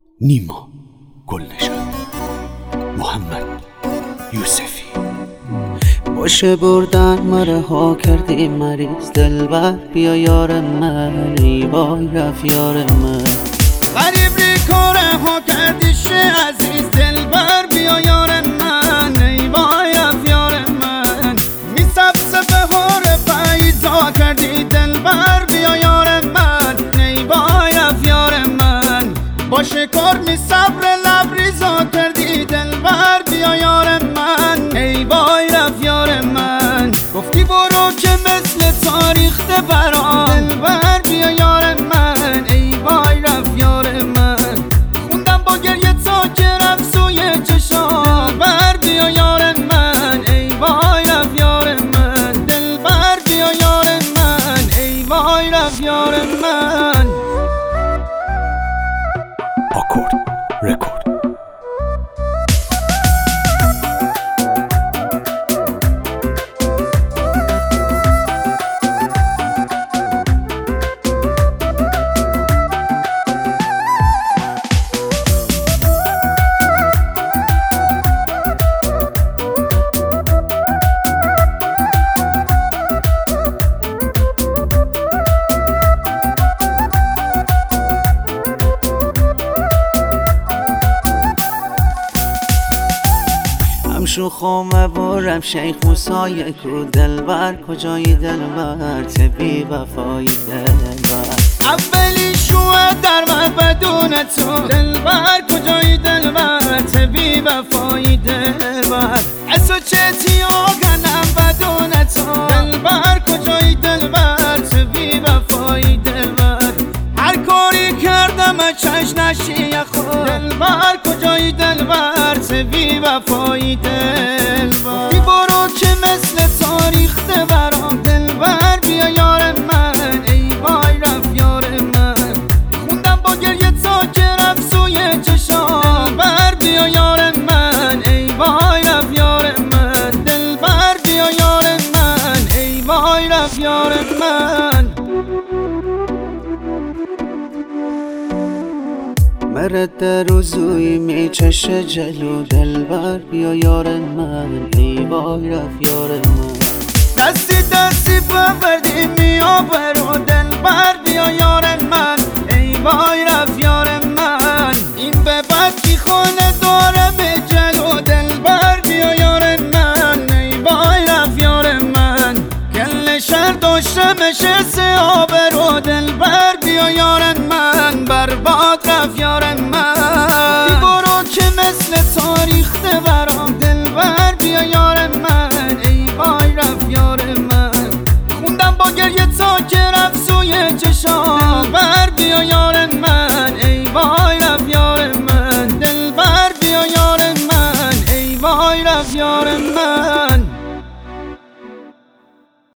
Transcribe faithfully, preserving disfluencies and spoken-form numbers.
نیما گلنشان، محمد یوسفی. باشه بردن مره ها کردی مریض دلبر، بیا یار من ای وای رفت یار من. غریب ری کاره ها کردی شه عزیز دلبر، بیا یار من ای وای رفت یار من. می سب سفه ها رفعیزا کردی دلبر، بیا یار من ای وای رفت یار من. باشه کار می صبر لبریزا کردی دلبر، بیا یار من ای وای رفت یار من. گفتی برو که مثل تاریخ برا دلبر، بیا یار من ای وای رفت یار من. خوندم با گریه تا که رفت سوی چشام بر، بیا یار من ای وای رفت یار من. دلبر بیا یار من ای وای رفت یار من. آکورد رکورد. شوخم بارم شیخ موسای کو دلبر، کجایی دلبر تبی وفای دلبر. اولی شوه در من بدون تو دلبر، کجایی دلبر تبی وفای دلبر. اسو چتی آگنم بدون تو دلبر، کجایی دلبر تبی وفای دلبر. هر کاری کردم چش نشی خود دلبر، کجایی دلبر تبی وفای دلبر. دی برو که مثل تاریخ برام دلبر، بیا یار من ای وای رفت یار من. خوندم با گریه تا که رفت سوی چشام بر، بیا یار من ای وای رفت یار من. دلبر بیا یار من ای وای رفت یار من. مرد روزوی می چش جلو دلبر، بیا یار من ای وای رفت یار من. دستی دستی ببردی میا برو دلبر، بیا یار من ای وای رفت یار من. این به بعد کی خونه داره به جلو دلبر، بیا یار من ای وای رفت یار من. گل شهر داشتمش سه آبرو دلبر، بیا یار من برباد رفت یار من.